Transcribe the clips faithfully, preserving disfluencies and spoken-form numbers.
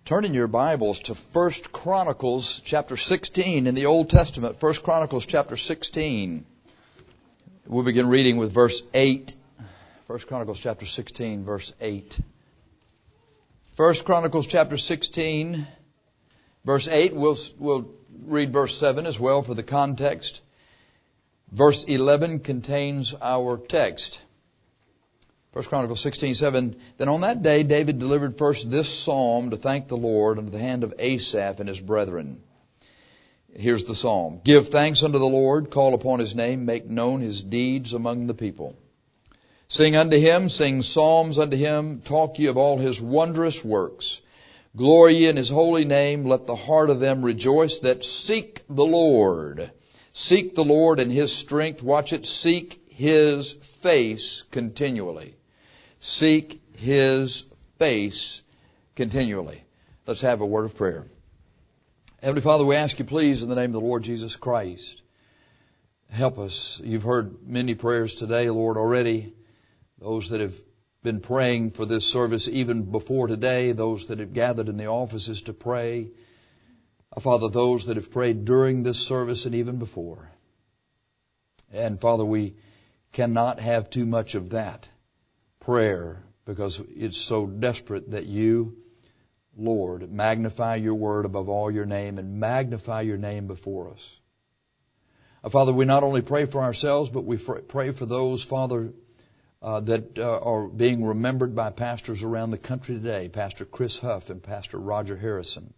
Turn in your Bibles to First Chronicles chapter sixteen in the Old Testament. First Chronicles chapter sixteen. We'll begin reading with verse eight. First Chronicles chapter sixteen, verse eight. First Chronicles chapter sixteen, verse eight. We'll, we'll read verse seven as well for the context. Verse eleven contains our text. First Chronicles sixteen seven. Then on that day David delivered first this psalm to thank the Lord under the hand of Asaph and his brethren. Here's the psalm. Give thanks unto the Lord, call upon his name, make known his deeds among the people. Sing unto him, sing psalms unto him, talk ye of all his wondrous works. Glory ye in his holy name, let the heart of them rejoice that seek the Lord. Seek the Lord in his strength, watch it, seek his face continually. Seek his face continually. Let's have a word of prayer. Heavenly Father, we ask you please in the name of the Lord Jesus Christ, help us. You've heard many prayers today, Lord, already. Those that have been praying for this service even before today, those that have gathered in the offices to pray. Father, those that have prayed during this service and even before. And Father, we cannot have too much of that prayer because it's so desperate that you, Lord, magnify your word above all your name and magnify your name before us. Uh, Father, we not only pray for ourselves, but we pray for those, Father, uh, that uh, are being remembered by pastors around the country today. Pastor Chris Huff and Pastor Roger Harrison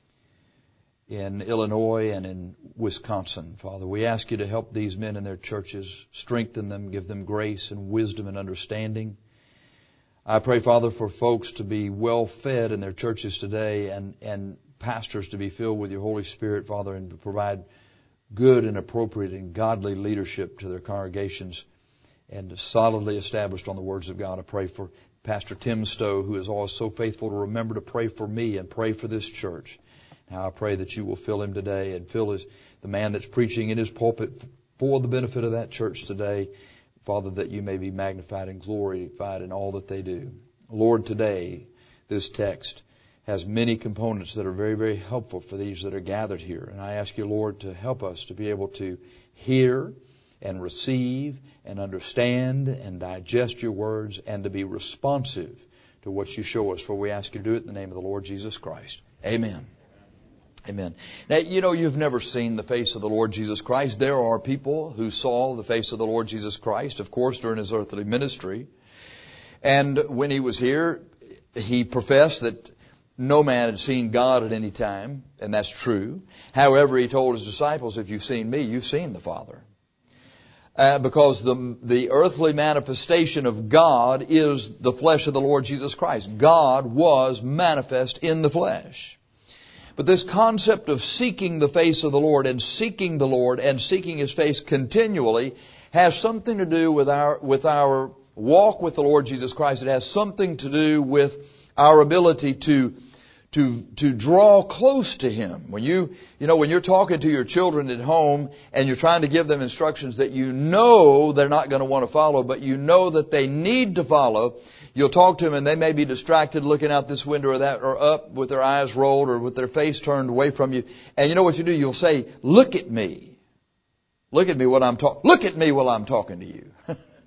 in Illinois and in Wisconsin. Father, we ask you to help these men in their churches, strengthen them, give them grace and wisdom and understanding. I pray, Father, for folks to be well fed in their churches today and, and pastors to be filled with your Holy Spirit, Father, and to provide good and appropriate and godly leadership to their congregations and solidly established on the words of God. I pray for Pastor Tim Stowe, who is always so faithful to remember to pray for me and pray for this church. Now I pray that you will fill him today and fill his, the man that's preaching in his pulpit for the benefit of that church today. Father, that you may be magnified and glorified in all that they do. Lord, today, this text has many components that are very, very helpful for these that are gathered here. And I ask you, Lord, to help us to be able to hear and receive and understand and digest your words and to be responsive to what you show us. For we ask you to do it in the name of the Lord Jesus Christ. Amen. Amen. Now, you know, you've never seen the face of the Lord Jesus Christ. There are people who saw the face of the Lord Jesus Christ, of course, during his earthly ministry. And when he was here, he professed that no man had seen God at any time, and that's true. However, he told his disciples, if you've seen me, you've seen the Father. Uh, because the, the earthly manifestation of God is the flesh of the Lord Jesus Christ. God was manifest in the flesh. But this concept of seeking the face of the Lord and seeking the Lord and seeking his face continually has something to do with our, with our walk with the Lord Jesus Christ. It has something to do with our ability to, to, to draw close to him. When you, you know, when you're talking to your children at home and you're trying to give them instructions that you know they're not going to want to follow, but you know that they need to follow, you'll talk to them and they may be distracted looking out this window or that or up with their eyes rolled or with their face turned away from you. And you know what you do? You'll say, look at me. Look at me while I'm talking. Look at me while I'm talking to you.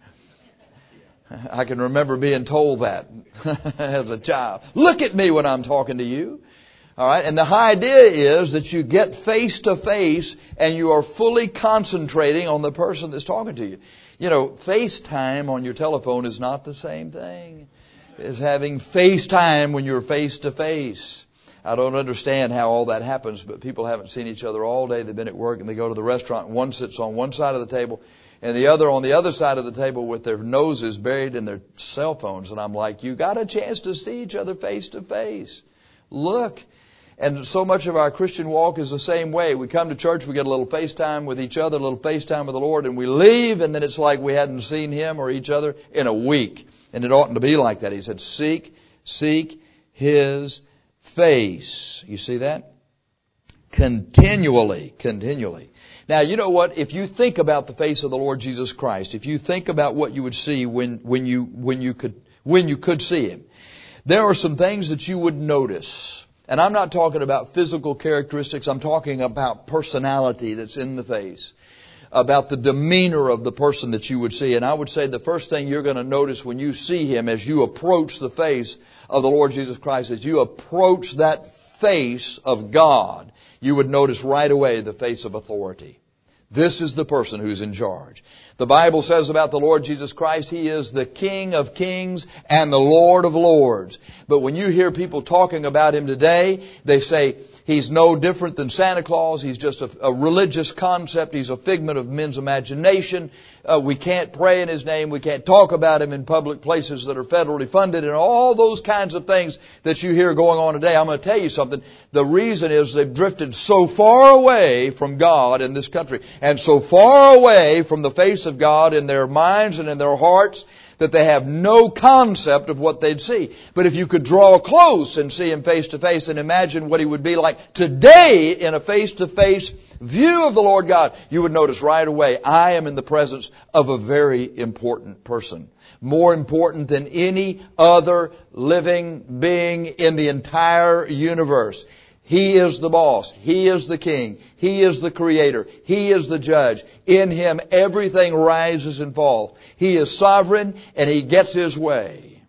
I can remember being told that as a child. Look at me when I'm talking to you. All right. And the idea is that you get face to face and you are fully concentrating on the person that's talking to you. You know, FaceTime on your telephone is not the same thing as having FaceTime when you're face to face. I don't understand how all that happens, but people haven't seen each other all day. They've been at work and they go to the restaurant and one sits on one side of the table and the other on the other side of the table with their noses buried in their cell phones. And I'm like, you got a chance to see each other face to face. Look. And so much of our Christian walk is the same way. We come to church, we get a little FaceTime with each other, a little FaceTime with the Lord, and we leave, and then it's like we hadn't seen him or each other in a week. And it oughtn't to be like that. He said, seek, seek his face. You see that? Continually, continually. Now, you know what? If you think about the face of the Lord Jesus Christ, if you think about what you would see when, when you, when you could, when you could see him, there are some things that you would notice. And I'm not talking about physical characteristics. I'm talking about personality that's in the face, about the demeanor of the person that you would see. And I would say the first thing you're going to notice when you see Him as you approach the face of the Lord Jesus Christ, as you approach that face of God, you would notice right away the face of authority. This is the person who's in charge. The Bible says about the Lord Jesus Christ, He is the King of kings and the Lord of lords. But when you hear people talking about Him today, they say He's no different than Santa Claus. He's just a, a religious concept. He's a figment of men's imagination. Uh, we can't pray in His name. We can't talk about Him in public places that are federally funded, and all those kinds of things that you hear going on today. I'm going to tell you something. The reason is they've drifted so far away from God in this country, and so far away from the face of God in their minds and in their hearts, that they have no concept of what they'd see. But if you could draw close and see Him face to face and imagine what He would be like today in a face-to-face view of the Lord God, you would notice right away, I am in the presence of a very important person. More important than any other living being in the entire universe. He is the boss. He is the king. He is the creator. He is the judge. In Him, everything rises and falls. He is sovereign and He gets His way.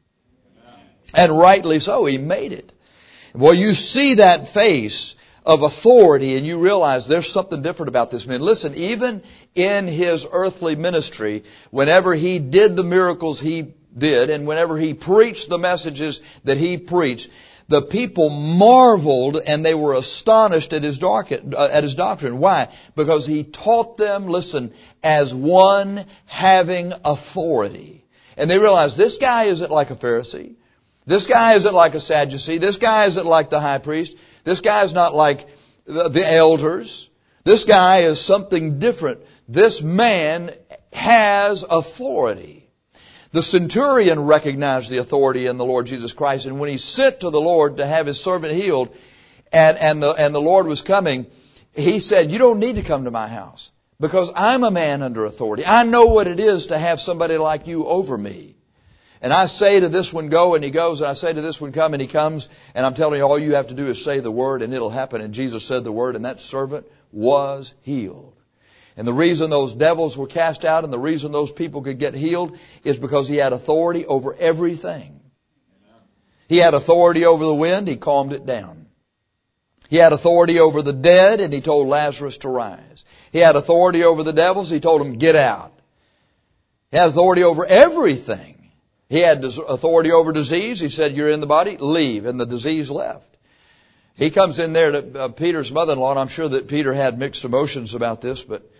And rightly so. He made it. Well, you see that face of authority and you realize there's something different about this man. Listen, even in His earthly ministry, whenever He did the miracles He did and whenever He preached the messages that He preached, the people marveled and they were astonished at his, dark, uh, at his doctrine. Why? Because He taught them, listen, as one having authority. And they realized this guy isn't like a Pharisee. This guy isn't like a Sadducee. This guy isn't like the high priest. This guy is not like the, the elders. This guy is something different. This man has authority. The centurion recognized the authority in the Lord Jesus Christ, and when he sent to the Lord to have his servant healed, and, and, the, and the Lord was coming, he said, you don't need to come to my house, because I'm a man under authority. I know what it is to have somebody like you over me. And I say to this one, go, and he goes, and I say to this one, come, and he comes, and I'm telling you, all you have to do is say the word, and it'll happen. And Jesus said the word, and that servant was healed. And the reason those devils were cast out and the reason those people could get healed is because he had authority over everything. He had authority over the wind. He calmed it down. He had authority over the dead, and he told Lazarus to rise. He had authority over the devils. He told them, get out. He had authority over everything. He had authority over disease. He said, you're in the body, leave. And the disease left. He comes in there to uh, Peter's mother-in-law, and I'm sure that Peter had mixed emotions about this, but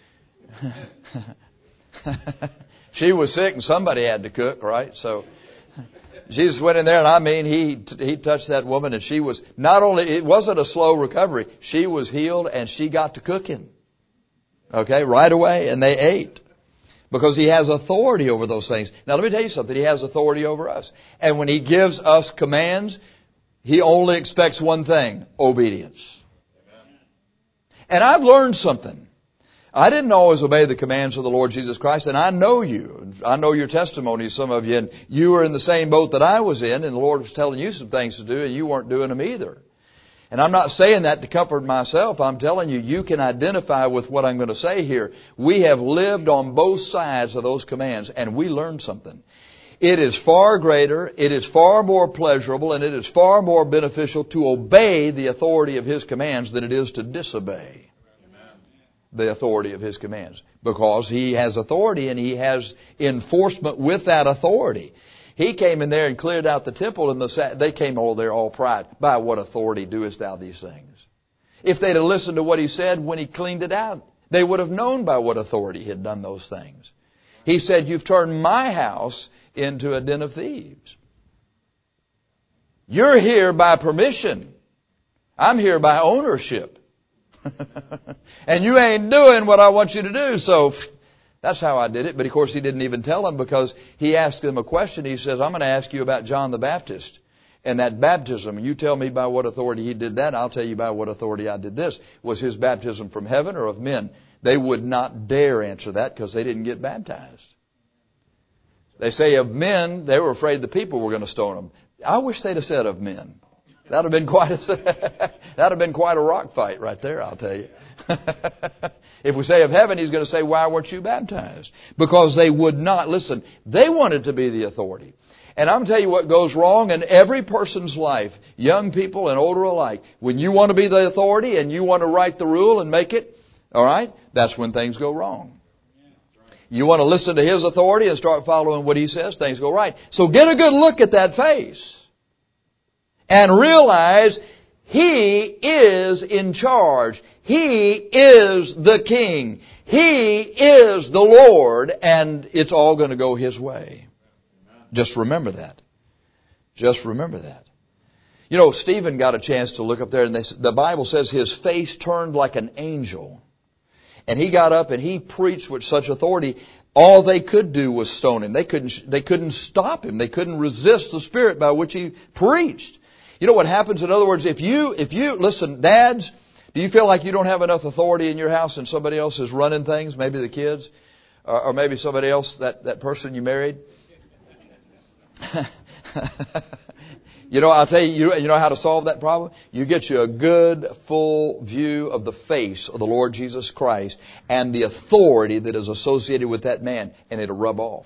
she was sick and somebody had to cook, right? So Jesus went in there, and I mean, he he touched that woman, and she was not only, it wasn't a slow recovery, she was healed and she got to cooking. Okay, right away, and they ate. Because He has authority over those things. Now let me tell you something, He has authority over us. And when He gives us commands, He only expects one thing, obedience. And I've learned something. I didn't always obey the commands of the Lord Jesus Christ, and I know you. I know your testimonies, some of you, and you were in the same boat that I was in, and the Lord was telling you some things to do, and you weren't doing them either. And I'm not saying that to comfort myself. I'm telling you, you can identify with what I'm going to say here. We have lived on both sides of those commands, and we learned something. It is far greater, it is far more pleasurable, and it is far more beneficial to obey the authority of His commands than it is to disobey the authority of His commands. Because He has authority and He has enforcement with that authority. He came in there and cleared out the temple, and the, they came over there all pride. By what authority doest thou these things? If they'd have listened to what He said when He cleaned it out, they would have known by what authority He had done those things. He said, you've turned my house into a den of thieves. You're here by permission. I'm here by ownership. And you ain't doing what I want you to do. So that's how I did it. But of course He didn't even tell them, because He asked them a question. He says, I'm going to ask you about John the Baptist and that baptism. You tell me by what authority he did that. I'll tell you by what authority I did this. Was his baptism from heaven or of men? They would not dare answer that because they didn't get baptized. They say of men, they were afraid the people were going to stone them. I wish they'd have said of men. That'd have been quite a, that'd have been quite a rock fight right there, I'll tell you. If we say of heaven, he's going to say, why weren't you baptized? Because they would not, listen, they wanted to be the authority. And I'm telling you what goes wrong in every person's life, young people and older alike. When you want to be the authority and you want to write the rule and make it, all right, that's when things go wrong. You want to listen to his authority and start following what he says, things go right. So get a good look at that face and realize he is in charge. He is the King. He is the Lord, and it's all going to go his way. Just remember that. Just remember that. You know, Stephen got a chance to look up there, and they, the Bible says his face turned like an angel. And he got up and he preached with such authority, all they could do was stone him. They couldn't, they couldn't stop him. They couldn't resist the spirit by which he preached. You know what happens? In other words, if you, if you, listen, dads, do you feel like you don't have enough authority in your house and somebody else is running things? Maybe the kids, or, or maybe somebody else, that, that person you married? You know, I'll tell you, you, you know how to solve that problem? You get you a good, full view of the face of the Lord Jesus Christ and the authority that is associated with that man, and it'll rub off.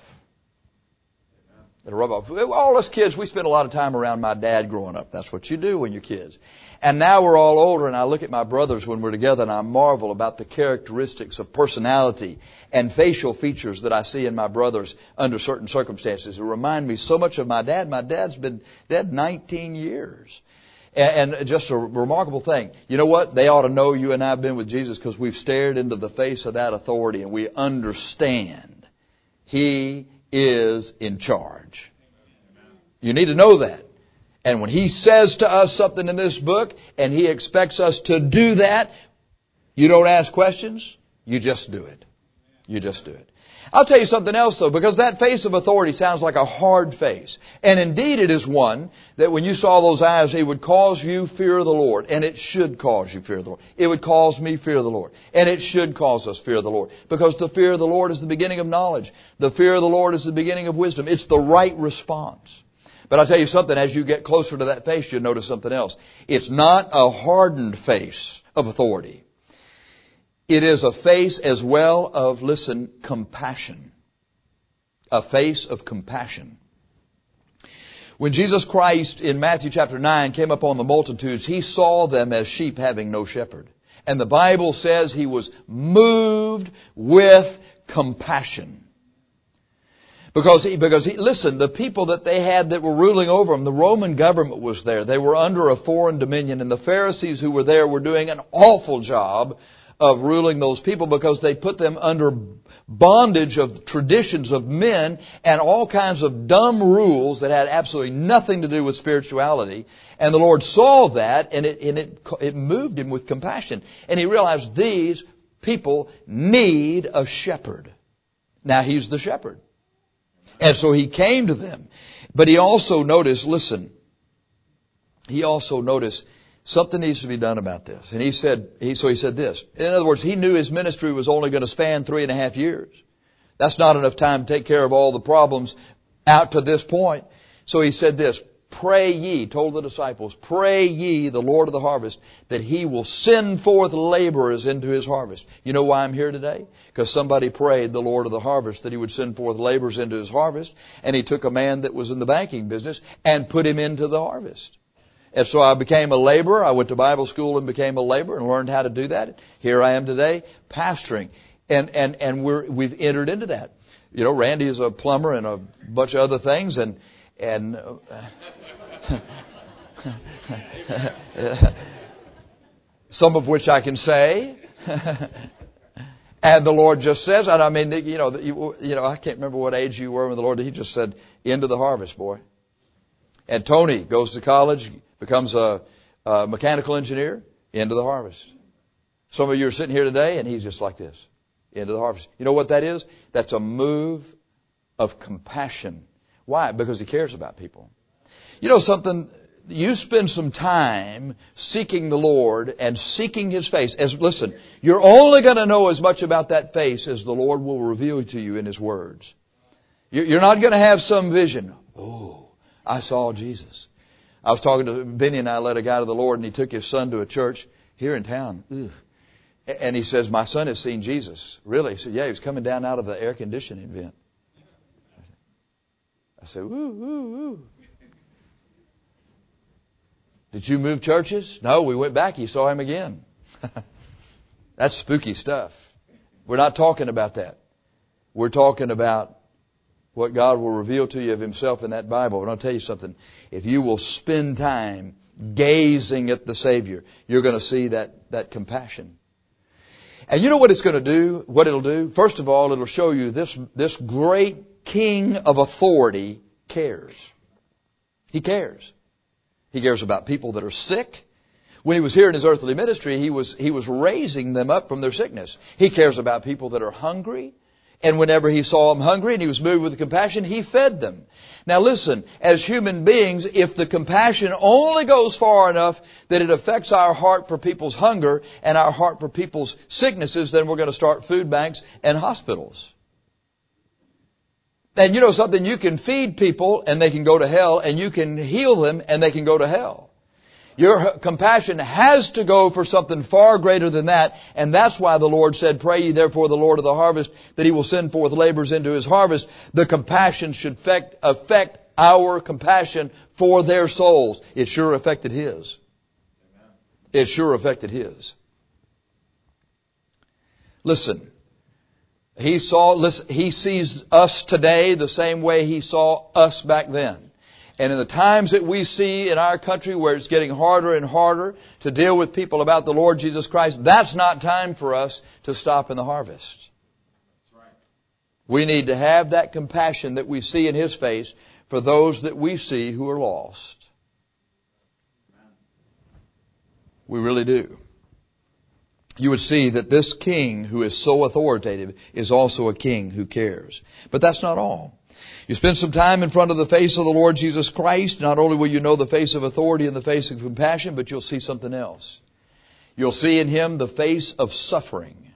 It'll rub off. All us kids, we spent a lot of time around my dad growing up. That's what you do when you're kids. And now we're all older, and I look at my brothers when we're together, and I marvel about the characteristics of personality and facial features that I see in my brothers under certain circumstances. It remind me so much of my dad. My dad's been dead nineteen years. And just a remarkable thing. You know what? They ought to know you and I have been with Jesus because we've stared into the face of that authority, and we understand He is in charge. You need to know that. And when He says to us something in this book and He expects us to do that, you don't ask questions, you just do it. You just do it. I'll tell you something else though, because that face of authority sounds like a hard face. And indeed it is one that when you saw those eyes, it would cause you fear of the Lord. And it should cause you fear of the Lord. It would cause me fear of the Lord. And it should cause us fear of the Lord. Because the fear of the Lord is the beginning of knowledge. The fear of the Lord is the beginning of wisdom. It's the right response. But I'll tell you something, as you get closer to that face, you'll notice something else. It's not a hardened face of authority. It is a face as well of, listen, compassion. A face of compassion. When Jesus Christ in Matthew chapter nine came upon the multitudes, He saw them as sheep having no shepherd. And the Bible says He was moved with compassion. Because he, because he, listen, the people that they had that were ruling over them, the Roman government was there. They were under a foreign dominion, and the Pharisees who were there were doing an awful job of ruling those people because they put them under bondage of traditions of men and all kinds of dumb rules that had absolutely nothing to do with spirituality. And the Lord saw that, and it, and it, it moved Him with compassion. And He realized these people need a shepherd. Now He's the shepherd. And so He came to them. But He also noticed, listen, He also noticed something needs to be done about this. And He said, he, so He said this. In other words, He knew His ministry was only going to span three and a half years. That's not enough time to take care of all the problems out to this point. So He said this, pray ye, told the disciples, pray ye the Lord of the harvest that He will send forth laborers into His harvest. You know why I'm here today? Because somebody prayed the Lord of the harvest that He would send forth laborers into His harvest. And He took a man that was in the banking business and put him into the harvest. And so I became a laborer. I went to Bible school and became a laborer and learned how to do that. Here I am today, pastoring. And, and, and we're, we've entered into that. You know, Randy is a plumber and a bunch of other things, and, and, uh, some of which I can say. And the Lord just says, and I mean, you know, you, you know, I can't remember what age you were when the Lord, He just said, into the harvest, boy. And Tony goes to college, becomes a, a mechanical engineer, into the harvest. Some of you are sitting here today, and he's just like this, into the harvest. You know what that is? That's a move of compassion. Why? Because He cares about people. You know something? You spend some time seeking the Lord and seeking His face. As listen, you're only going to know as much about that face as the Lord will reveal to you in His words. You're not going to have some vision. Oh, I saw Jesus. I was talking to Benny and I led a guy to the Lord, and he took his son to a church here in town. Ugh. And he says, my son has seen Jesus. Really? He said, yeah, he was coming down out of the air conditioning vent. I said, woo, woo, woo. Did you move churches? No, we went back. You saw him again. That's spooky stuff. We're not talking about that. We're talking about what God will reveal to you of Himself in that Bible. And I'll tell you something. If you will spend time gazing at the Savior, you're going to see that, that compassion. And you know what it's going to do? What it'll do? First of all, it'll show you this, this great King of authority cares. He cares. He cares about people that are sick. When He was here in His earthly ministry, He was, He was raising them up from their sickness. He cares about people that are hungry. And whenever He saw them hungry and He was moved with compassion, He fed them. Now listen, as human beings, if the compassion only goes far enough that it affects our heart for people's hunger and our heart for people's sicknesses, then we're going to start food banks and hospitals. And you know something, you can feed people and they can go to hell, and you can heal them and they can go to hell. Your compassion has to go for something far greater than that. And that's why the Lord said, pray ye therefore the Lord of the harvest that He will send forth laborers into His harvest. The compassion should affect, affect our compassion for their souls. It sure affected His. It sure affected His. Listen, He saw, listen, He sees us today the same way He saw us back then. And in the times that we see in our country where it's getting harder and harder to deal with people about the Lord Jesus Christ, that's not time for us to stop in the harvest. That's right. We need to have that compassion that we see in His face for those that we see who are lost. We really do. You would see that this king who is so authoritative is also a king who cares. But that's not all. You spend some time in front of the face of the Lord Jesus Christ. Not only will you know the face of authority and the face of compassion, but you'll see something else. You'll see in Him the face of suffering.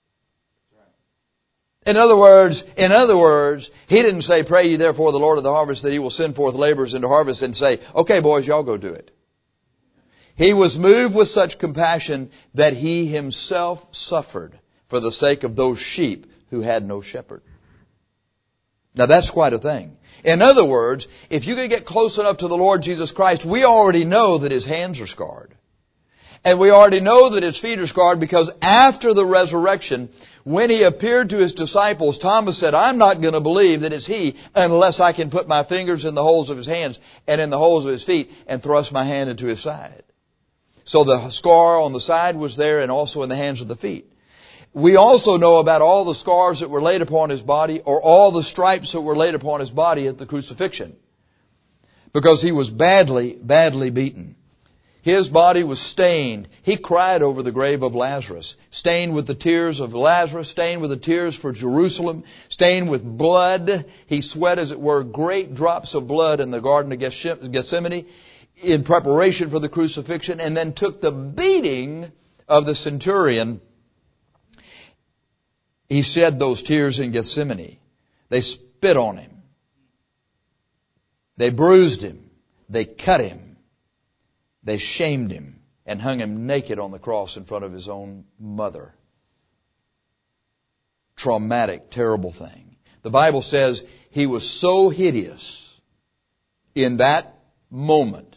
In other words, in other words, He didn't say, pray ye therefore the Lord of the harvest that He will send forth laborers into harvest, and say, okay boys, y'all go do it. He was moved with such compassion that He Himself suffered for the sake of those sheep who had no shepherd. Now that's quite a thing. In other words, if you could get close enough to the Lord Jesus Christ, we already know that His hands are scarred. And we already know that His feet are scarred because after the resurrection, when He appeared to His disciples, Thomas said, I'm not going to believe that it's He unless I can put my fingers in the holes of His hands and in the holes of His feet and thrust my hand into His side. So the scar on the side was there and also in the hands of the feet. We also know about all the scars that were laid upon His body, or all the stripes that were laid upon His body at the crucifixion. Because He was badly, badly beaten. His body was stained. He cried over the grave of Lazarus, stained with the tears of Lazarus, stained with the tears for Jerusalem, stained with blood. He sweat, as it were, great drops of blood in the Garden of Gethsemane in preparation for the crucifixion, and then took the beating of the centurion. He shed those tears in Gethsemane. They spit on Him. They bruised Him. They cut Him. They shamed Him and hung Him naked on the cross in front of His own mother. Traumatic, terrible thing. The Bible says He was so hideous in that moment.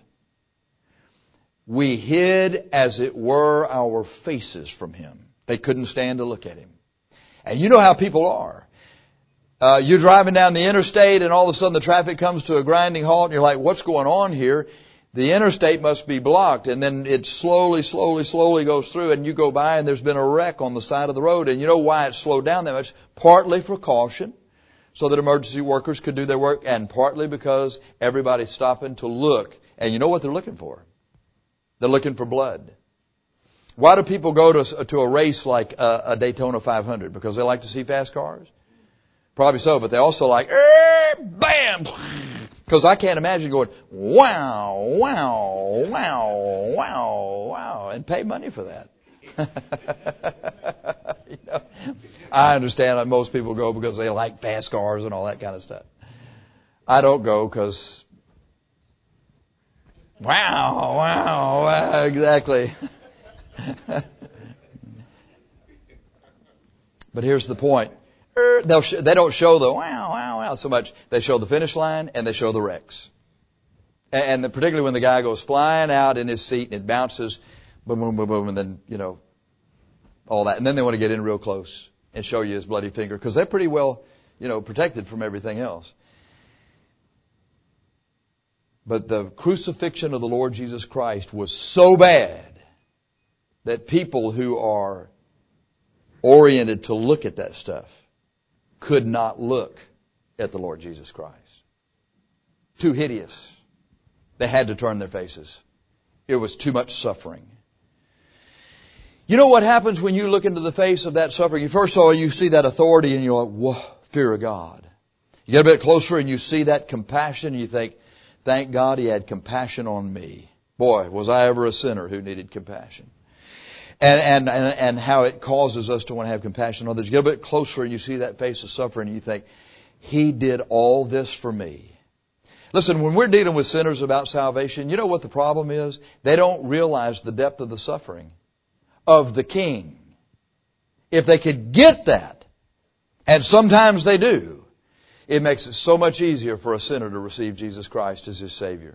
We hid, as it were, our faces from Him. They couldn't stand to look at Him. And you know how people are. Uh, you're driving down the interstate and all of a sudden the traffic comes to a grinding halt and you're like, what's going on here? The interstate must be blocked. And then it slowly, slowly, slowly goes through, and you go by and there's been a wreck on the side of the road. And you know why it's slowed down that much? Partly for caution, so that emergency workers could do their work, and partly because everybody's stopping to look. And you know what they're looking for? They're looking for blood. Why do people go to, to a race like a, a Daytona five hundred? Because they like to see fast cars? Probably so, but they also like, eh, bam! Because I can't imagine going, wow, wow, wow, wow, wow, and pay money for that. You know, I understand that most people go because they like fast cars and all that kind of stuff. I don't go because Wow, wow, wow, exactly. But here's the point. They'll sh- they don't show the wow, wow, wow so much. They show the finish line and they show the wrecks. And, and the, particularly when the guy goes flying out in his seat and it bounces, boom, boom, boom, boom, and then, you know, all that. And then they want to get in real close and show you his bloody finger because they're pretty well, you know, protected from everything else. But the crucifixion of the Lord Jesus Christ was so bad that people who are oriented to look at that stuff could not look at the Lord Jesus Christ. Too hideous. They had to turn their faces. It was too much suffering. You know what happens when you look into the face of that suffering? First of all, you see that authority and you're like, whoa, fear of God. You get a bit closer and you see that compassion and you think, thank God He had compassion on me. Boy, was I ever a sinner who needed compassion. And, and, and, and how it causes us to want to have compassion on others. You get a bit closer and you see that face of suffering and you think, He did all this for me. Listen, when we're dealing with sinners about salvation, you know what the problem is? They don't realize the depth of the suffering of the King. If they could get that, and sometimes they do, it makes it so much easier for a sinner to receive Jesus Christ as his Savior.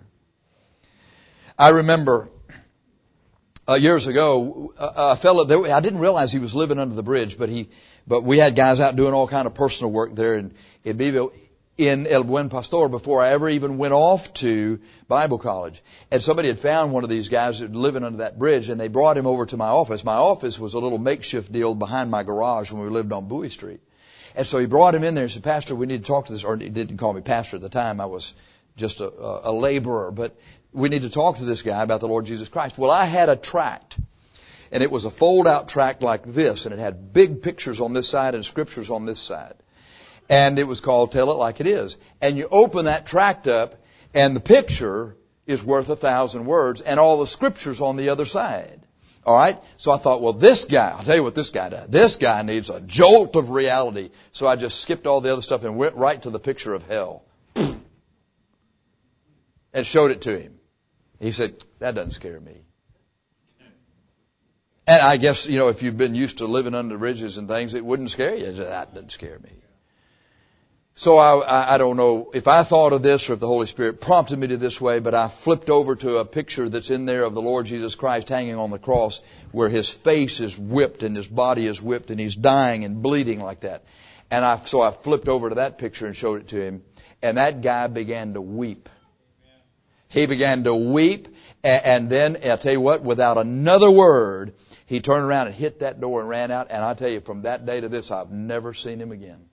I remember uh, years ago, a, a fellow, there, I didn't realize he was living under the bridge, but he, but we had guys out doing all kind of personal work there in, in Beeville, in El Buen Pastor, before I ever even went off to Bible college. And somebody had found one of these guys living under that bridge, and they brought him over to my office. My office was a little makeshift deal behind my garage when we lived on Bowie Street. And so he brought him in there and said, Pastor, we need to talk to this, or he didn't call me pastor at the time. I was just a, a, a laborer, but we need to talk to this guy about the Lord Jesus Christ. Well, I had a tract, and it was a fold-out tract like this, and it had big pictures on this side and scriptures on this side. And it was called Tell It Like It Is. And you open that tract up, and the picture is worth a thousand words, and all the scriptures on the other side. All right? So I thought, well, this guy, I'll tell you what this guy does. This guy needs a jolt of reality. So I just skipped all the other stuff and went right to the picture of hell. And showed it to him. He said, that doesn't scare me. And I guess, you know, if you've been used to living under bridges and things, it wouldn't scare you. That doesn't scare me. So I, I, I don't know if I thought of this or if the Holy Spirit prompted me to this way, but I flipped over to a picture that's in there of the Lord Jesus Christ hanging on the cross where His face is whipped and His body is whipped and He's dying and bleeding like that. And I, so I flipped over to that picture and showed it to him. And that guy began to weep. He began to weep. And, and then, I'll tell you what, without another word, he turned around and hit that door and ran out. And I tell you, from that day to this, I've never seen him again.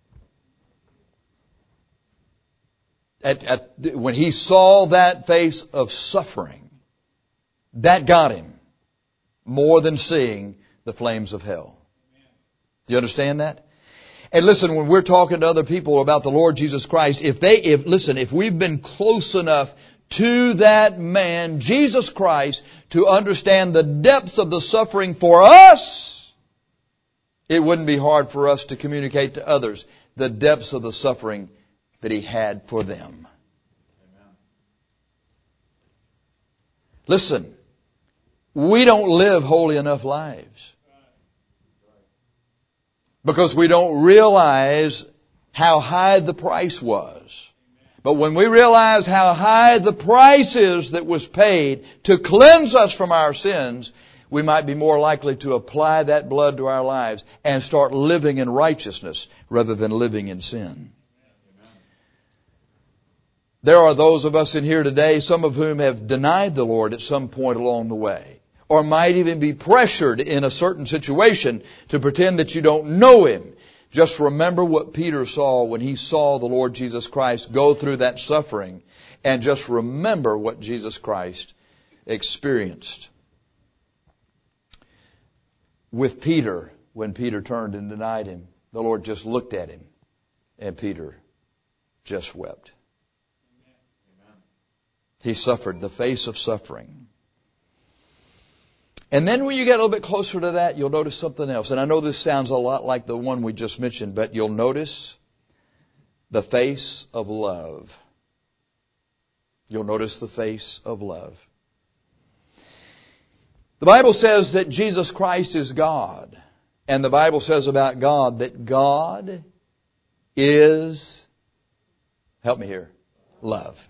At, at, when he saw that face of suffering, that got him more than seeing the flames of hell. Do you understand that? And listen, when we're talking to other people about the Lord Jesus Christ, if they, if, listen, if we've been close enough to that man, Jesus Christ, to understand the depths of the suffering for us, it wouldn't be hard for us to communicate to others the depths of the suffering that He had for them. Amen. Listen, we don't live holy enough lives because we don't realize how high the price was. But when we realize how high the price is that was paid to cleanse us from our sins, we might be more likely to apply that blood to our lives and start living in righteousness rather than living in sin. There are those of us in here today, some of whom have denied the Lord at some point along the way, or might even be pressured in a certain situation to pretend that you don't know Him. Just remember what Peter saw when he saw the Lord Jesus Christ go through that suffering, and just remember what Jesus Christ experienced. With Peter, when Peter turned and denied Him, the Lord just looked at him, and Peter just wept. He suffered the face of suffering. And then when you get a little bit closer to that, you'll notice something else. And I know this sounds a lot like the one we just mentioned, but you'll notice the face of love. You'll notice the face of love. The Bible says that Jesus Christ is God. And the Bible says about God that God is, help me here, love.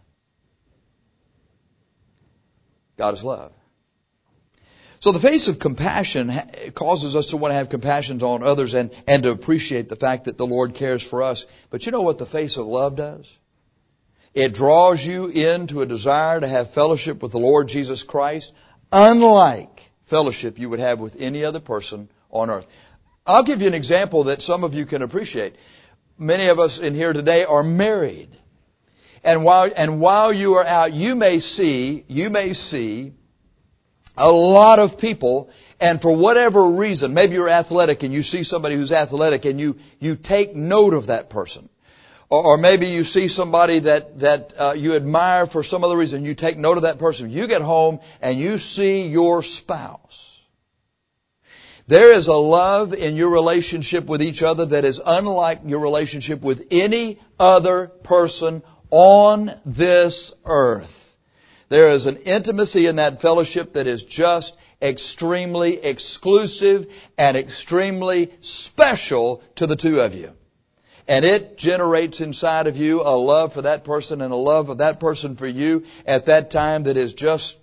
God is love. So the face of compassion causes us to want to have compassion on others and, and to appreciate the fact that the Lord cares for us. But you know what the face of love does? It draws you into a desire to have fellowship with the Lord Jesus Christ, unlike fellowship you would have with any other person on earth. I'll give you an example that some of you can appreciate. Many of us in here today are married. And while, and while you are out, you may see, you may see a lot of people, and for whatever reason, maybe you're athletic and you see somebody who's athletic and you, you take note of that person. Or, or maybe you see somebody that, that uh, you admire for some other reason. You take note of that person. You get home and you see your spouse. There is a love in your relationship with each other that is unlike your relationship with any other person on this earth. There is an intimacy in that fellowship that is just extremely exclusive and extremely special to the two of you. And it generates inside of you a love for that person and a love of that person for you at that time that is just,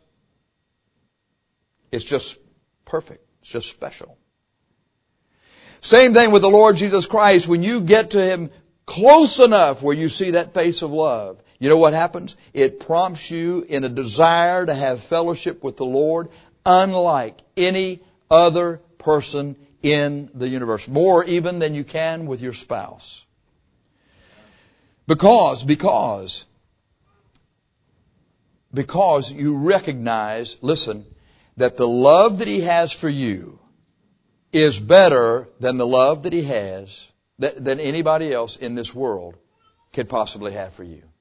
it's just perfect. It's just special. Same thing with the Lord Jesus Christ. When you get to Him close enough where you see that face of love, you know what happens? It prompts you in a desire to have fellowship with the Lord unlike any other person in the universe. More even than you can with your spouse. Because, because, because you recognize, listen, that the love that He has for you is better than the love that He has, that, than anybody else in this world could possibly have for you.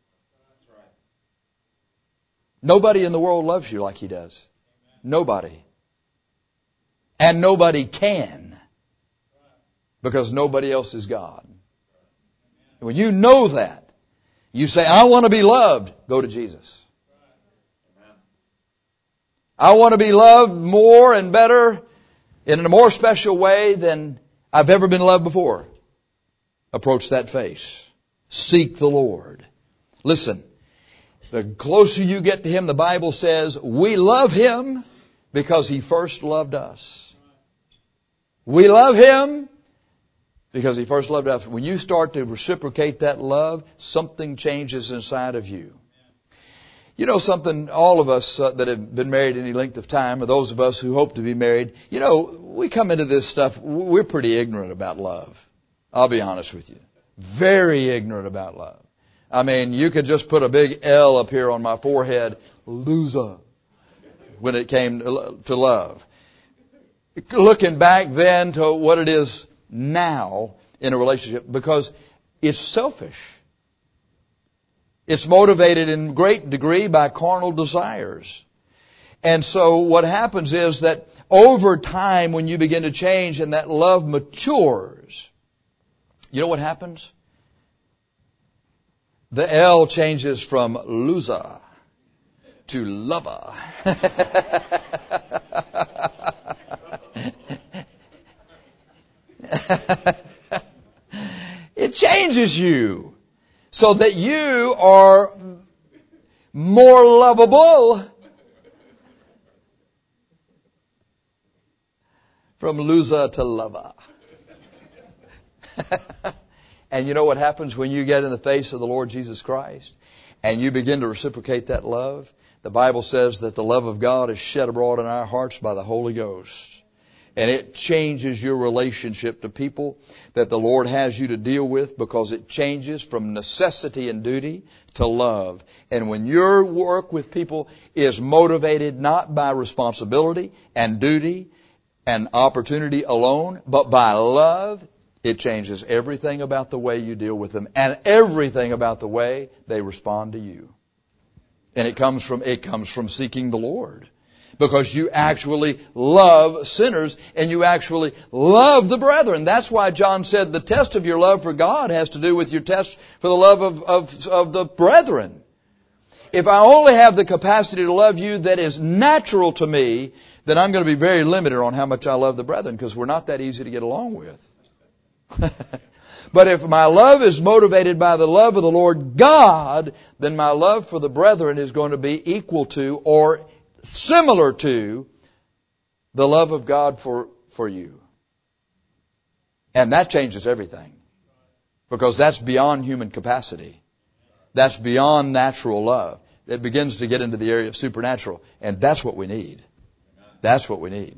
Nobody in the world loves you like He does. Nobody. And nobody can. Because nobody else is God. When you know that, you say, I want to be loved, go to Jesus. I want to be loved more and better in a more special way than I've ever been loved before. Approach that face. Seek the Lord. Listen. The closer you get to Him, the Bible says, we love Him because He first loved us. We love Him because He first loved us. When you start to reciprocate that love, something changes inside of you. You know something, all of us uh, that have been married any length of time, or those of us who hope to be married, you know, we come into this stuff, we're pretty ignorant about love. I'll be honest with you. Very ignorant about love. I mean, you could just put a big L up here on my forehead, loser, when it came to love. Looking back then to what it is now in a relationship, because it's selfish. It's motivated in great degree by carnal desires. And so what happens is that over time when you begin to change and that love matures, you know what happens? The L changes from loser to lover. It changes you so that you are more lovable from loser to lover. And you know what happens when you get in the face of the Lord Jesus Christ and you begin to reciprocate that love? The Bible says that the love of God is shed abroad in our hearts by the Holy Ghost. And it changes your relationship to people that the Lord has you to deal with, because it changes from necessity and duty to love. And when your work with people is motivated not by responsibility and duty and opportunity alone, but by love, it changes everything about the way you deal with them and everything about the way they respond to you. And it comes from, it comes from seeking the Lord. Because you actually love sinners and you actually love the brethren. That's why John said the test of your love for God has to do with your test for the love of, of, of the brethren. If I only have the capacity to love you that is natural to me, then I'm going to be very limited on how much I love the brethren, because we're not that easy to get along with. But if my love is motivated by the love of the Lord God, then my love for the brethren is going to be equal to or similar to the love of God for, for you. And that changes everything. Because that's beyond human capacity. That's beyond natural love. It begins to get into the area of supernatural. And that's what we need. That's what we need.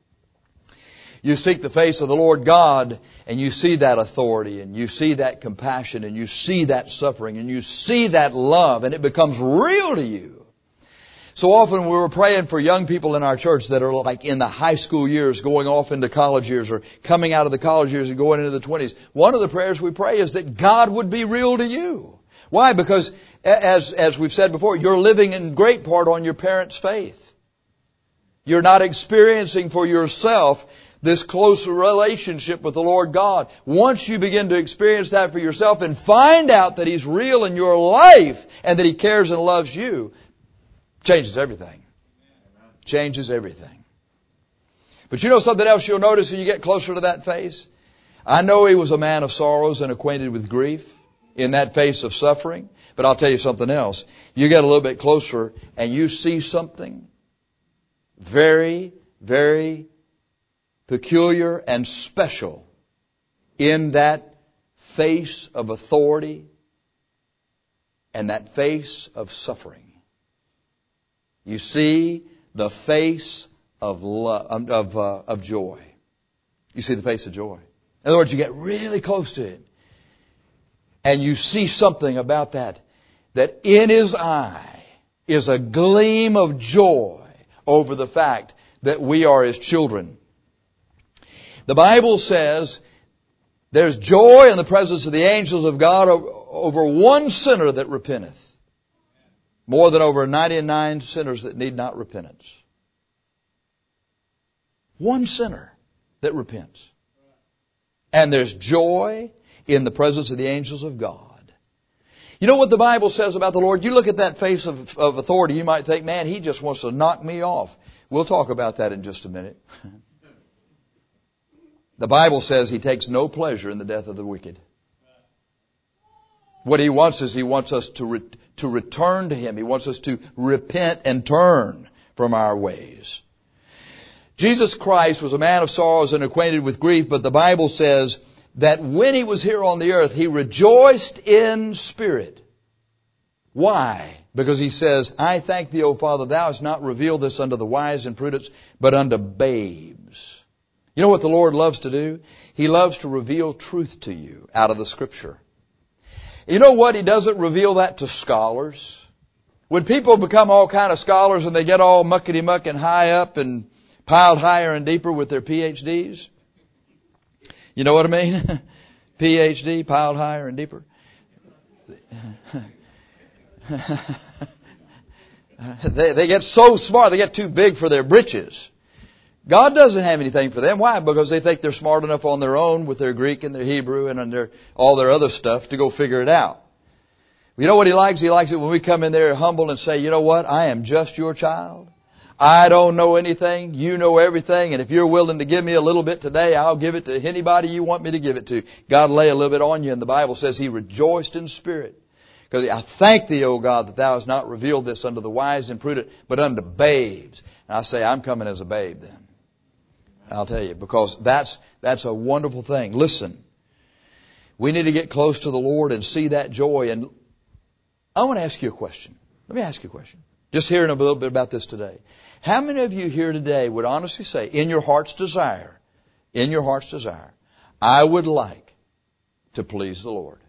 You seek the face of the Lord God, and you see that authority, and you see that compassion, and you see that suffering, and you see that love, and it becomes real to you. So often we were praying for young people in our church that are like in the high school years, going off into college years, or coming out of the college years and going into the twenties. One of the prayers we pray is that God would be real to you. Why? Because as, as we've said before, you're living in great part on your parents' faith. You're not experiencing for yourself this close relationship with the Lord God. Once you begin to experience that for yourself and find out that He's real in your life and that He cares and loves you, changes everything. Changes everything. But you know something else you'll notice when you get closer to that face? I know he was a man of sorrows and acquainted with grief in that face of suffering. But I'll tell you something else. You get a little bit closer and you see something very, very peculiar and special in that face of authority and that face of suffering. You see the face of love, of uh, of joy. You see the face of joy. In other words, you get really close to it, and you see something about that that in his eye is a gleam of joy over the fact that we are his children. The Bible says there's joy in the presence of the angels of God over one sinner that repenteth, more than over ninety-nine sinners that need not repentance. One sinner that repents. And there's joy in the presence of the angels of God. You know what the Bible says about the Lord? You look at that face of, of authority, you might think, man, he just wants to knock me off. We'll talk about that in just a minute. The Bible says he takes no pleasure in the death of the wicked. What he wants is he wants us to re- to return to him. He wants us to repent and turn from our ways. Jesus Christ was a man of sorrows and acquainted with grief, but the Bible says that when he was here on the earth, he rejoiced in spirit. Why? Because he says, I thank thee, O Father, thou hast not revealed this unto the wise and prudent, but unto babes. You know what the Lord loves to do? He loves to reveal truth to you out of the Scripture. You know what? He doesn't reveal that to scholars. When people become all kind of scholars and they get all muckety-muck and high up and piled higher and deeper with their P H Ds, you know what I mean? P H D, piled higher and deeper. they, they get so smart, they get too big for their britches. God doesn't have anything for them. Why? Because they think they're smart enough on their own with their Greek and their Hebrew and their, all their other stuff to go figure it out. You know what he likes? He likes it when we come in there humble and say, you know what? I am just your child. I don't know anything. You know everything. And if you're willing to give me a little bit today, I'll give it to anybody you want me to give it to. God lay a little bit on you. And the Bible says he rejoiced in spirit. Because I thank thee, O God, that thou hast not revealed this unto the wise and prudent, but unto babes. And I say, I'm coming as a babe then. I'll tell you, because that's, that's a wonderful thing. Listen, we need to get close to the Lord and see that joy. And I want to ask you a question. Let me ask you a question. Just hearing a little bit about this today. How many of you here today would honestly say, in your heart's desire, in your heart's desire, I would like to please the Lord?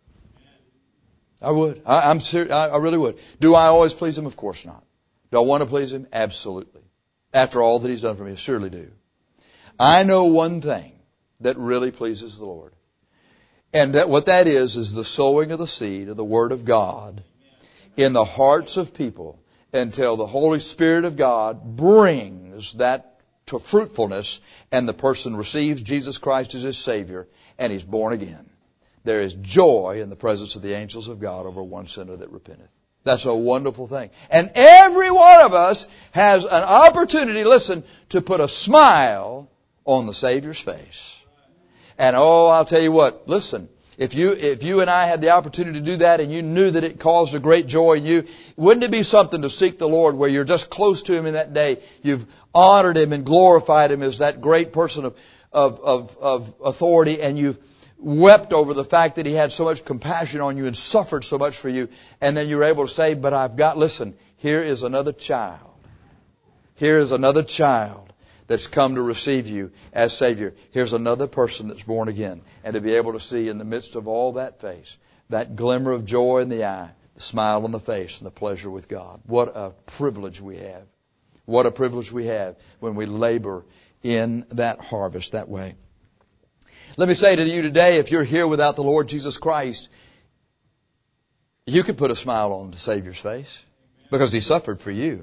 I would. I, I'm serious. I, I really would. Do I always please Him? Of course not. Do I want to please Him? Absolutely. After all that He's done for me, I surely do. I know one thing that really pleases the Lord. And that what that is, is the sowing of the seed of the Word of God in the hearts of people until the Holy Spirit of God brings that to fruitfulness and the person receives Jesus Christ as his Savior and he's born again. There is joy in the presence of the angels of God over one sinner that repenteth. That's a wonderful thing. And every one of us has an opportunity, listen, to put a smile on the Savior's face. And oh, I'll tell you what, listen, if you, if you and I had the opportunity to do that and you knew that it caused a great joy in you, wouldn't it be something to seek the Lord where you're just close to Him in that day? You've honored Him and glorified Him as that great person of, of, of, of authority, and you've wept over the fact that He had so much compassion on you and suffered so much for you. And then you're able to say, but I've got, listen, here is another child. Here is another child that's come to receive you as Savior. Here's another person that's born again. And to be able to see in the midst of all that face, that glimmer of joy in the eye, the smile on the face, and the pleasure with God. What a privilege we have. What a privilege we have when we labor in that harvest that way. Let me say to you today, if you're here without the Lord Jesus Christ, you could put a smile on the Savior's face because He suffered for you.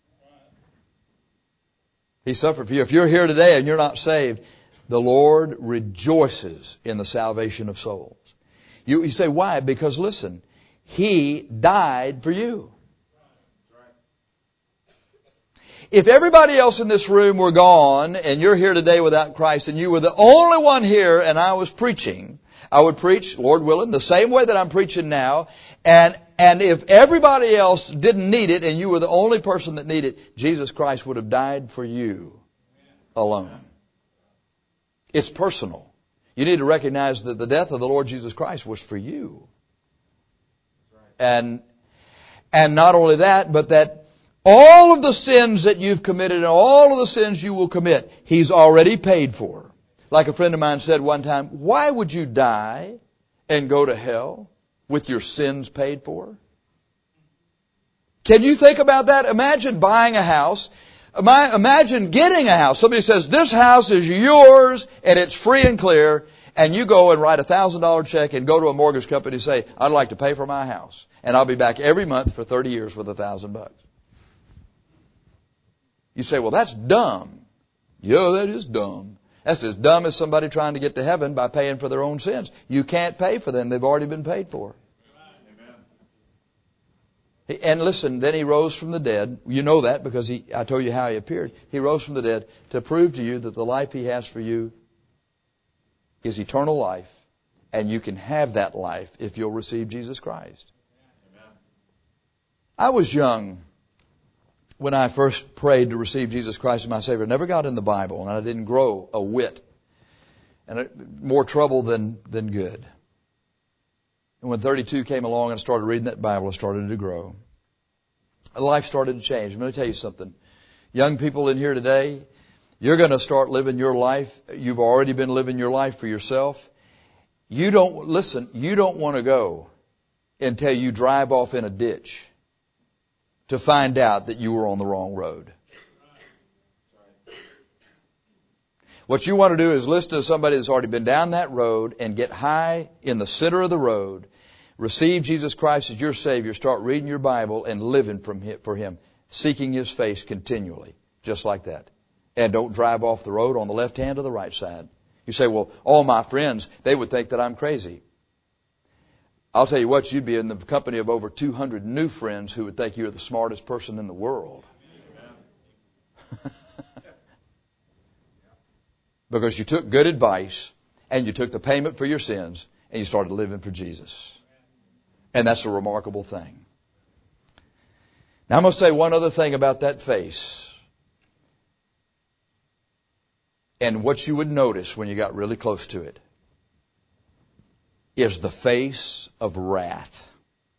He suffered for you. If you're here today and you're not saved, the Lord rejoices in the salvation of souls. You, you say, why? Because listen, He died for you. If everybody else in this room were gone and you're here today without Christ and you were the only one here and I was preaching, I would preach, Lord willing, the same way that I'm preaching now. And, and if everybody else didn't need it and you were the only person that needed it, Jesus Christ would have died for you alone. It's personal. You need to recognize that the death of the Lord Jesus Christ was for you. And, and not only that, but that all of the sins that you've committed and all of the sins you will commit, He's already paid for. Like a friend of mine said one time, why would you die and go to hell with your sins paid for? Can you think about that? Imagine buying a house. Imagine getting a house. Somebody says, this house is yours and it's free and clear. And you go and write a thousand dollar check and go to a mortgage company and say, I'd like to pay for my house. And I'll be back every month for thirty years with a thousand bucks. You say, well, that's dumb. Yeah, that is dumb. That's as dumb as somebody trying to get to heaven by paying for their own sins. You can't pay for them. They've already been paid for. Amen. And listen, then He rose from the dead. You know that because he, I told you how He appeared. He rose from the dead to prove to you that the life He has for you is eternal life. And you can have that life if you'll receive Jesus Christ. Amen. I was young when I first prayed to receive Jesus Christ as my Savior. I never got in the Bible, and I didn't grow a whit. And it, more trouble than, than good. And when thirty-two came along and I started reading that Bible, I started to grow. Life started to change. I'm going to tell you something. Young people in here today, you're going to start living your life. You've already been living your life for yourself. You don't, listen, you don't want to go until you drive off in a ditch to find out that you were on the wrong road. What you want to do is listen to somebody that's already been down that road and get high in the center of the road, receive Jesus Christ as your Savior, start reading your Bible and living from him, for Him, seeking His face continually, just like that. And don't drive off the road on the left hand or the right side. You say, well, all my friends, they would think that I'm crazy. I'll tell you what, you'd be in the company of over two hundred new friends who would think you're the smartest person in the world. Because you took good advice and you took the payment for your sins and you started living for Jesus. And that's a remarkable thing. Now I'm going to say one other thing about that face. And what you would notice when you got really close to it is the face of wrath.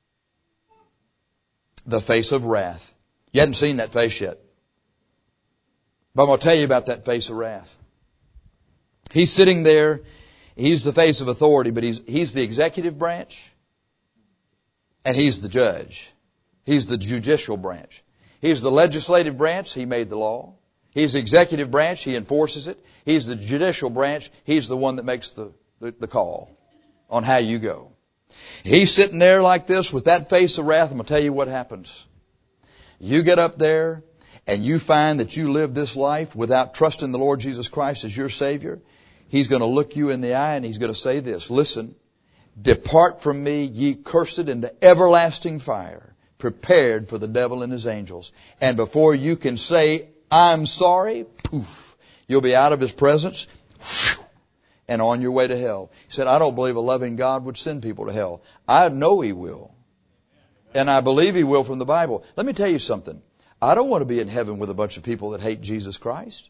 The face of wrath. You hadn't seen that face yet. But I'm going to tell you about that face of wrath. He's sitting there. He's the face of authority, but he's, he's the executive branch and He's the judge. He's the judicial branch. He's the legislative branch. He made the law. He's the executive branch. He enforces it. He's the judicial branch. He's the one that makes the, the, the call on how you go. He's sitting there like this with that face of wrath. I'm going to tell you what happens. You get up there and you find that you live this life without trusting the Lord Jesus Christ as your Savior. He's going to look you in the eye and He's going to say this, listen, depart from me, ye cursed, into everlasting fire, prepared for the devil and his angels. And before you can say, I'm sorry, poof, you'll be out of his presence and on your way to hell. He said, I don't believe a loving God would send people to hell. I know He will. And I believe He will from the Bible. Let me tell you something. I don't want to be in heaven with a bunch of people that hate Jesus Christ.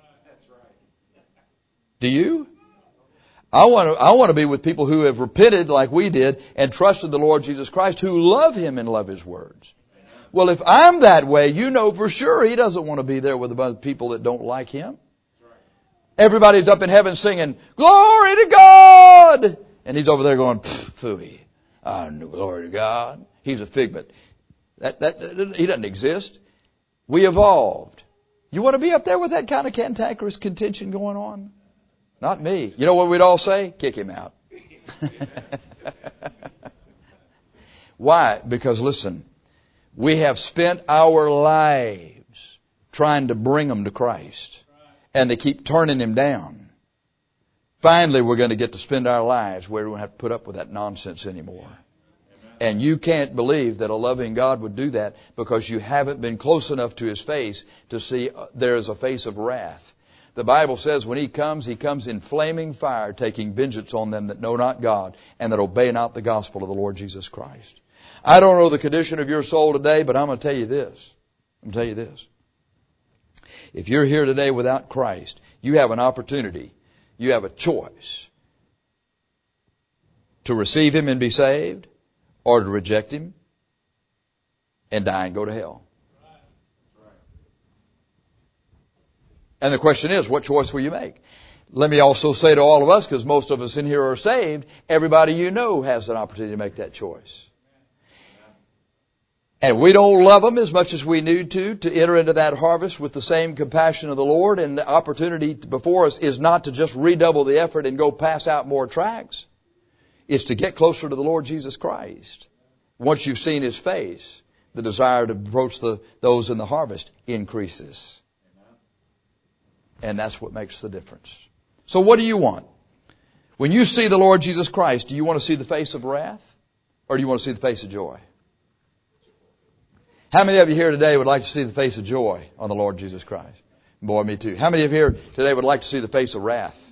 Do you? I want to, I want to be with people who have repented like we did and trusted the Lord Jesus Christ, who love Him and love His words. Well, if I'm that way, you know for sure He doesn't want to be there with a bunch of people that don't like Him. Everybody's up in heaven singing, glory to God! And He's over there going, phooey. Oh, no, glory to God. He's a figment. That, that, that, He doesn't exist. We evolved. You want to be up there with that kind of cantankerous contention going on? Not me. You know what we'd all say? Kick him out. Why? Because listen, we have spent our lives trying to bring them to Christ. And they keep turning Him down. Finally, we're going to get to spend our lives where we don't have to put up with that nonsense anymore. And you can't believe that a loving God would do that because you haven't been close enough to His face to see there is a face of wrath. The Bible says when He comes, He comes in flaming fire, taking vengeance on them that know not God and that obey not the gospel of the Lord Jesus Christ. I don't know the condition of your soul today, but I'm going to tell you this. I'm going to tell you this. If you're here today without Christ, you have an opportunity. You have a choice to receive Him and be saved, or to reject Him and die and go to hell. And the question is, what choice will you make? Let me also say to all of us, because most of us in here are saved, everybody you know has an opportunity to make that choice. And we don't love them as much as we need to, to enter into that harvest with the same compassion of the Lord. And the opportunity before us is not to just redouble the effort and go pass out more tracts. It's to get closer to the Lord Jesus Christ. Once you've seen His face, the desire to approach the, those in the harvest increases. And that's what makes the difference. So what do you want? When you see the Lord Jesus Christ, do you want to see the face of wrath? Or do you want to see the face of joy? How many of you here today would like to see the face of joy on the Lord Jesus Christ? Boy, me too. How many of you here today would like to see the face of wrath?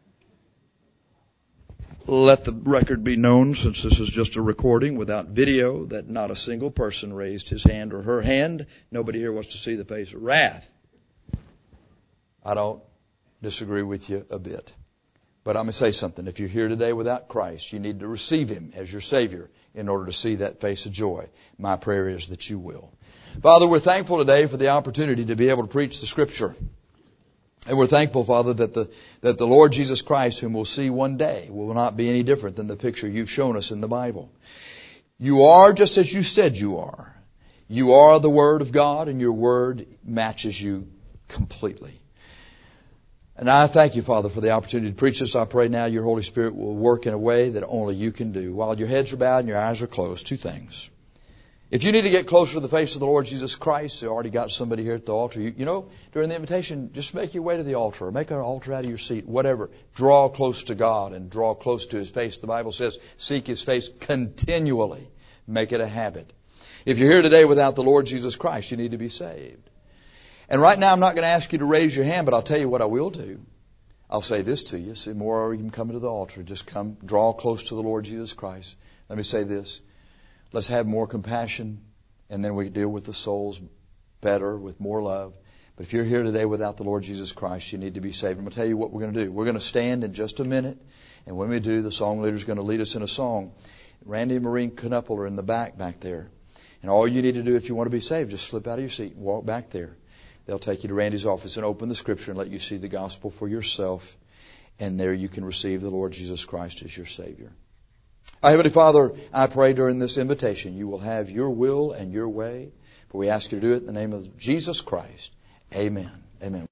Let the record be known, since this is just a recording without video, that not a single person raised his hand or her hand. Nobody here wants to see the face of wrath. I don't disagree with you a bit. But I'm going to say something. If you're here today without Christ, you need to receive Him as your Savior in order to see that face of joy. My prayer is that you will. Father, we're thankful today for the opportunity to be able to preach the Scripture. And we're thankful, Father, that the, that the Lord Jesus Christ, whom we'll see one day, will not be any different than the picture you've shown us in the Bible. You are just as you said you are. You are the Word of God, and your Word matches you completely. And I thank you, Father, for the opportunity to preach this. I pray now your Holy Spirit will work in a way that only you can do. While your heads are bowed and your eyes are closed, two things. If you need to get closer to the face of the Lord Jesus Christ, you already got somebody here at the altar. You, you know, during the invitation, just make your way to the altar, or make an altar out of your seat, whatever. Draw close to God and draw close to His face. The Bible says, seek His face continually. Make it a habit. If you're here today without the Lord Jesus Christ, you need to be saved. And right now, I'm not going to ask you to raise your hand, but I'll tell you what I will do. I'll say this to you. See, more even coming to the altar. Just come, draw close to the Lord Jesus Christ. Let me say this. Let's have more compassion, and then we deal with the souls better, with more love. But if you're here today without the Lord Jesus Christ, you need to be saved. I'm going to tell you what we're going to do. We're going to stand in just a minute, and when we do, the song leader is going to lead us in a song. Randy and Maureen Knuppel are in the back, back there. And all you need to do if you want to be saved, just slip out of your seat and walk back there. They'll take you to Randy's office and open the Scripture and let you see the gospel for yourself. And there you can receive the Lord Jesus Christ as your Savior. Our Heavenly Father, I pray during this invitation you will have your will and your way. For we ask you to do it in the name of Jesus Christ. Amen. Amen.